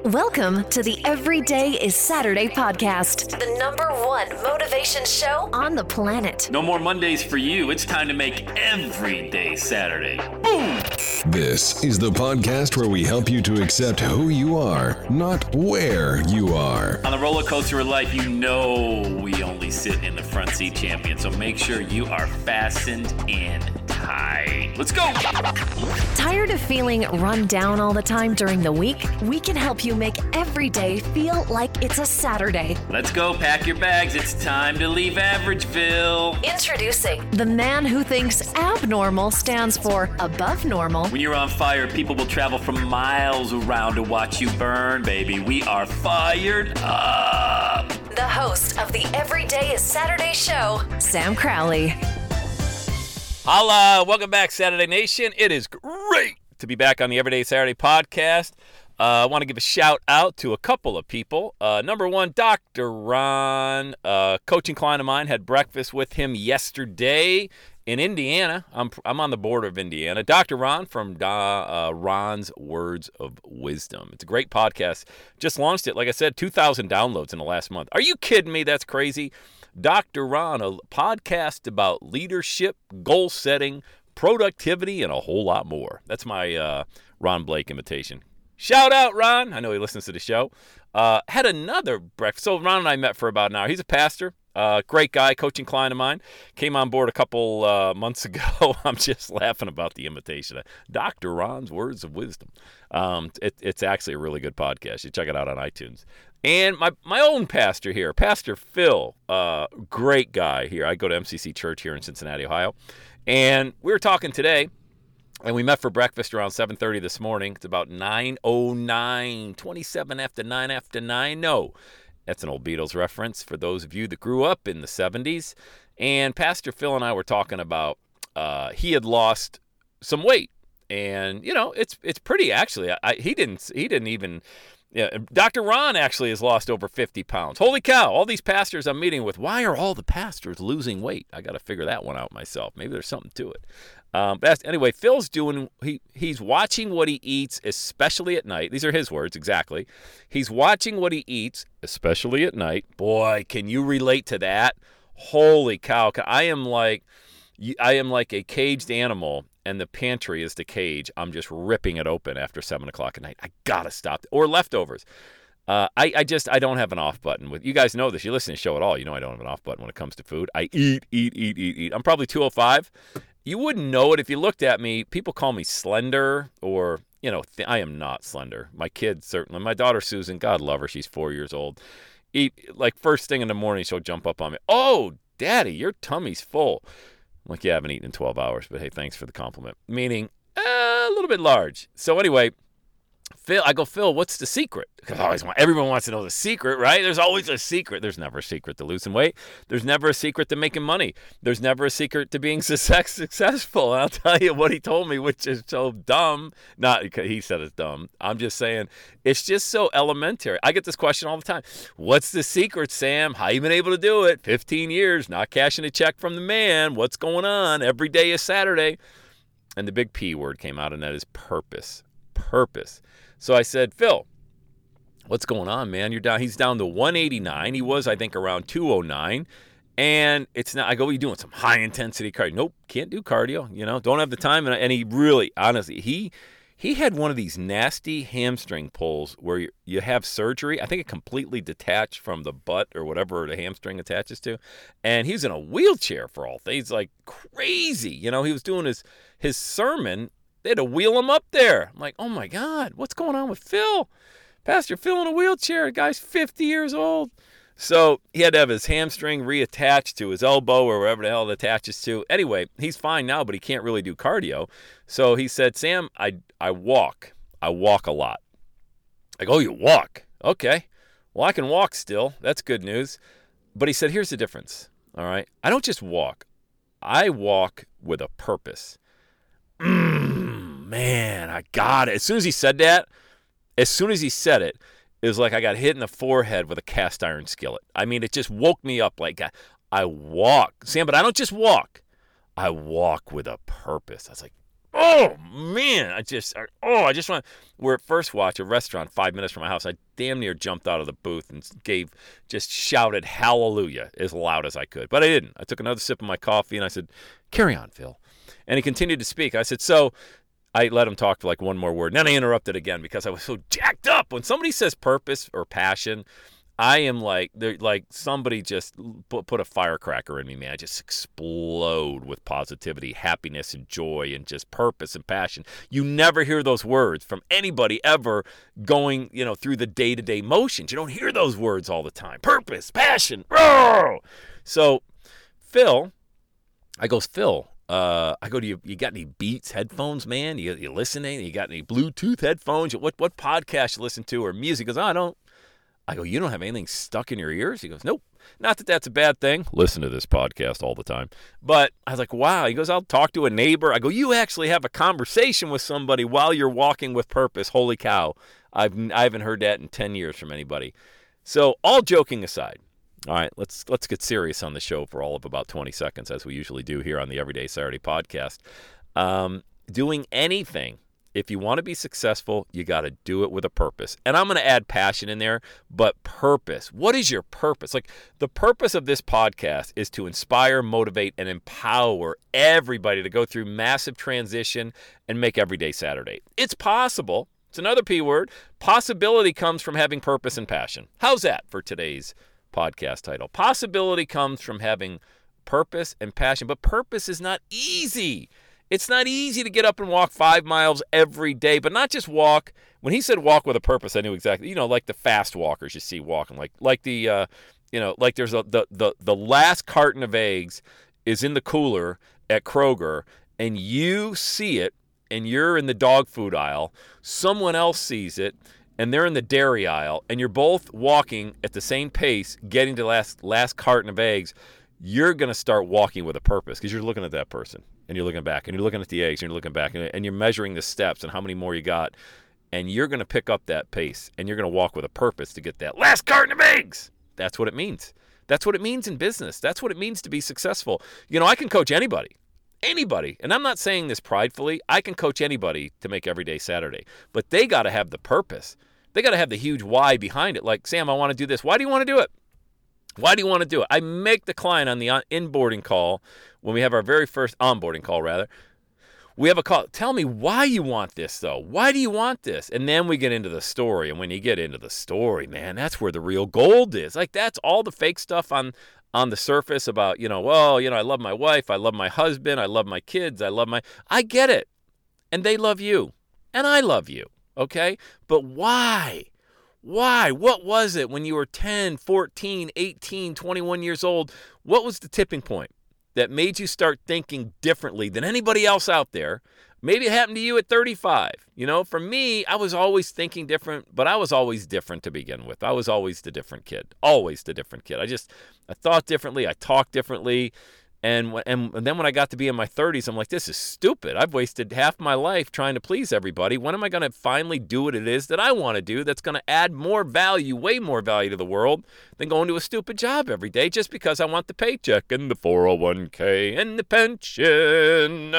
Welcome to the Everyday is Saturday podcast, the #1 motivation show on the planet. No more Mondays for you. It's time to make every day Saturday. Boom! This is the podcast where we help you to accept who you are, not where you are. On the roller coaster of life, you know we only sit in the front seat, champion. So make sure you are fastened in tight. Let's go! Tired of feeling run down all the time during the week? We can help you make every day feel like it's a Saturday. Let's go, pack your bags. It's time to leave Averageville. Introducing the man who thinks abnormal stands for above normal. When you're on fire, people will travel from miles around to watch you burn, baby. We are fired up. The host of the Everyday is Saturday show, Sam Crowley. Holla! Welcome back, Saturday Nation. It is great to be back on the Everyday Saturday podcast. I want to give a shout out to a couple of people. Number one, Dr. Ron, coaching client of mine, had breakfast with him yesterday in Indiana. I'm on the border of Indiana. Dr. Ron from Ron's Words of Wisdom. It's a great podcast. Just launched it. Like I said, 2,000 downloads in the last month. Are you kidding me? That's crazy. Dr. Ron, a podcast about leadership, goal setting, productivity, and a whole lot more. That's my Ron Blake imitation. Shout out, Ron. I know he listens to the show. Had another breakfast. So Ron and I met for about an hour. He's a pastor. Great guy, coaching client of mine. Came on board a couple months ago. I'm just laughing about the imitation. Dr. Ron's Words of Wisdom. It's actually a really good podcast. You check it out on iTunes. And my own pastor here, Pastor Phil, great guy here. I go to MCC Church here in Cincinnati, Ohio. And we were talking today, and we met for breakfast around 7:30 this morning. It's about 9:09, 27 after 9 after 9. No, that's an old Beatles reference for those of you that grew up in the 70s. And Pastor Phil and I were talking about he had lost some weight. And, you know, it's pretty actually. He didn't even... Yeah, Dr. Ron actually has lost over 50 pounds. Holy cow, all these pastors I'm meeting with, why are all the pastors losing weight? I got to figure that one out myself. Maybe there's something to it. Anyway, Phil's he's watching what he eats, especially at night. These are his words, exactly. He's watching what he eats, especially at night. Boy, can you relate to that? Holy cow, I am like a caged animal, and the pantry is the cage. I'm just ripping it open after 7 o'clock at night. I gotta stop. Or leftovers. I don't have an off button. With you guys know this. You listen to the show at all. You know I don't have an off button when it comes to food. I eat. I'm probably 205. You wouldn't know it if you looked at me. People call me slender, or I am not slender. My kids certainly. My daughter Susan, God love her, she's 4 years old. Like first thing in the morning, she'll jump up on me. Oh, Daddy, your tummy's full. I'm like, yeah, I haven't eaten in 12 hours, but hey, thanks for the compliment. Meaning, a little bit large. So anyway, Phil, what's the secret? Because everyone wants to know the secret, right? There's always a secret. There's never a secret to losing weight. There's never a secret to making money. There's never a secret to being successful. And I'll tell you what he told me, which is so dumb. Not because he said it's dumb. I'm just saying it's just so elementary. I get this question all the time. What's the secret, Sam? How you been able to do it? 15 years, not cashing a check from the man. What's going on? Every day is Saturday. And the big P word came out, and that is purpose. Purpose. So I said, Phil, what's going on, man? He's down to 189. He was, I think, around 209. And it's not, I go, what are you doing? Some high intensity cardio. Nope, can't do cardio. Don't have the time. And he really, honestly, he had one of these nasty hamstring pulls where you have surgery. I think it completely detached from the butt or whatever the hamstring attaches to. And he's in a wheelchair for all things. Like crazy. He was doing his sermon. They had to wheel him up there. I'm like, oh my God, what's going on with Phil? Pastor Phil in a wheelchair. The guy's 50 years old. So he had to have his hamstring reattached to his elbow or wherever the hell it attaches to. Anyway, he's fine now, but he can't really do cardio. So he said, Sam, I walk. I walk a lot. I go, oh, you walk? Okay. Well, I can walk still. That's good news. But he said, here's the difference. All right. I don't just walk. I walk with a purpose. Man, I got it. As soon as he said it, it was like I got hit in the forehead with a cast iron skillet. I mean, it just woke me up like I walk. Sam, but I don't just walk. I walk with a purpose. I was like, oh man, I just want. We're at First Watch, a restaurant 5 minutes from my house. I damn near jumped out of the booth and just shouted hallelujah as loud as I could. But I didn't. I took another sip of my coffee and I said, carry on, Phil. And he continued to speak. I said, so I let him talk for like one more word. And then I interrupted again because I was so jacked up. When somebody says purpose or passion, I am like somebody just put a firecracker in me, man. I just explode with positivity, happiness, and joy, and just purpose and passion. You never hear those words from anybody ever going, through the day-to-day motions. You don't hear those words all the time. Purpose, passion. Roar! So, Phil, I go, do you got any Beats headphones, man? You listening? You got any Bluetooth headphones? What podcast you listen to or music? He goes, I don't. I go, you don't have anything stuck in your ears? He goes, nope. Not that that's a bad thing. Listen to this podcast all the time. But I was like, wow. He goes, I'll talk to a neighbor. I go, you actually have a conversation with somebody while you're walking with purpose. Holy cow. I haven't heard that in 10 years from anybody. So all joking aside, all right, let's get serious on the show for all of about 20 seconds, as we usually do here on the Everyday Saturday podcast. Doing anything, if you want to be successful, you got to do it with a purpose. And I'm going to add passion in there, but purpose. What is your purpose? Like, the purpose of this podcast is to inspire, motivate, and empower everybody to go through massive transition and make every day Saturday. It's possible. It's another P word. Possibility comes from having purpose and passion. How's that for today's podcast title? Possibility comes from having purpose and passion, but purpose is not easy. It's not easy to get up and walk 5 miles every day, but not just walk. When he said walk with a purpose, I knew exactly, like the fast walkers you see walking, like the, like there's the last carton of eggs is in the cooler at Kroger, and you see it, and you're in the dog food aisle. Someone else sees it, and they're in the dairy aisle, and you're both walking at the same pace, getting to the last carton of eggs. You're going to start walking with a purpose because you're looking at that person, and you're looking back, and you're looking at the eggs, and you're looking back, and you're measuring the steps and how many more you got, and you're going to pick up that pace, and you're going to walk with a purpose to get that last carton of eggs. That's what it means. That's what it means in business. That's what it means to be successful. I can coach anybody, and I'm not saying this pridefully. I can coach anybody to make every day Saturday, but they got to have the purpose. They got to have the huge why behind it. Like, Sam, I want to do this. Why do you want to do it? Why do you want to do it? I make the client on the onboarding call, when we have our very first onboarding call, rather. We have a call. Tell me why you want this, though. Why do you want this? And then we get into the story. And when you get into the story, man, that's where the real gold is. Like, that's all the fake stuff on the surface about, I love my wife. I love my husband. I love my kids. I get it. And they love you. And I love you. Okay? But why? Why? What was it when you were 10, 14, 18, 21 years old? What was the tipping point that made you start thinking differently than anybody else out there? Maybe it happened to you at 35. For me, I was always thinking different, but I was always different to begin with. I was always the different kid. Always the different kid. I thought differently. I talked differently. And then when I got to be in my 30s, I'm like, this is stupid. I've wasted half my life trying to please everybody. When am I going to finally do what it is that I want to do that's going to add more value, way more value to the world than going to a stupid job every day just because I want the paycheck and the 401k and the pension?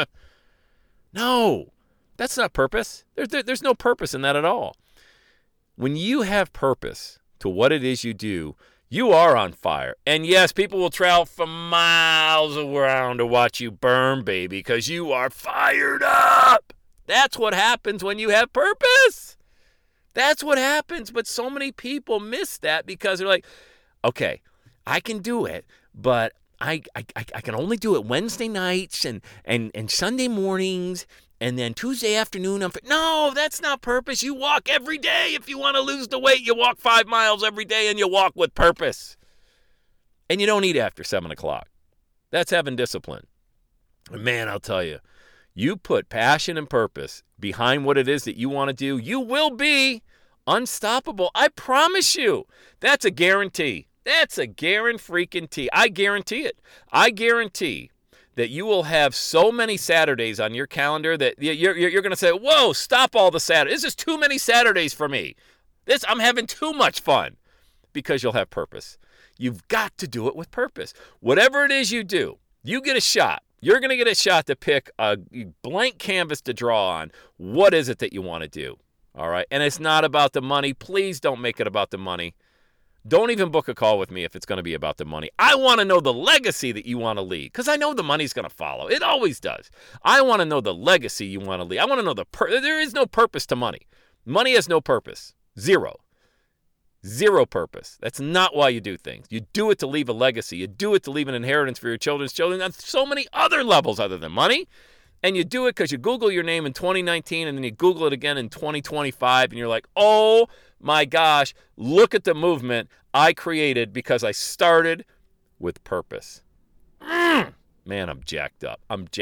No, that's not purpose. There's no purpose in that at all. When you have purpose to what it is you do, you are on fire. And yes, people will travel for miles around to watch you burn, baby, because you are fired up. That's what happens when you have purpose. That's what happens. But so many people miss that because they're like, okay, I can do it, but I can only do it Wednesday nights and Sunday mornings. And then Tuesday afternoon, no, that's not purpose. You walk every day. If you want to lose the weight, you walk 5 miles every day and you walk with purpose. And you don't eat after 7 o'clock. That's having discipline. And man, I'll tell you, you put passion and purpose behind what it is that you want to do, you will be unstoppable. I promise you. That's a guarantee. That's a guarantee. I guarantee it. I guarantee that you will have so many Saturdays on your calendar that you're going to say, whoa, stop all the Saturdays. This is too many Saturdays for me. I'm having too much fun, because you'll have purpose. You've got to do it with purpose. Whatever it is you do, you get a shot You're going to get a shot to pick a blank canvas to draw on. What is it that you want to do? All right? And it's not about the money. Please don't make it about the money. Don't even book a call with me if it's going to be about the money. I want to know the legacy that you want to leave because I know the money's going to follow. It always does. I want to know the legacy you want to leave. I want to know there is no purpose to money. Money has no purpose. Zero purpose. That's not why you do things. You do it to leave a legacy. You do it to leave an inheritance for your children's children on so many other levels other than money. And you do it because you Google your name in 2019 and then you Google it again in 2025 and you're like, oh my gosh, look at the movement I created because I started with purpose. Man, I'm jacked up.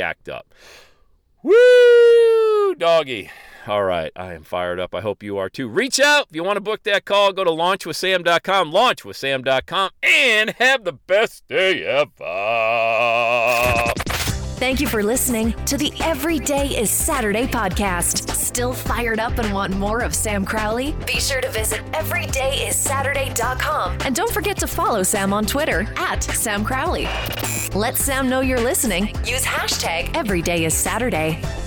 Woo, doggy. All right, I am fired up. I hope you are too. Reach out. If you want to book that call, go to launchwithsam.com, launchwithsam.com, and have the best day ever. Thank you for listening to the Every Day is Saturday podcast. Still fired up and want more of Sam Crowley? Be sure to visit everydayissaturday.com. And don't forget to follow Sam on Twitter @Sam Crowley. Let Sam know you're listening. Use #EverydayIsSaturday.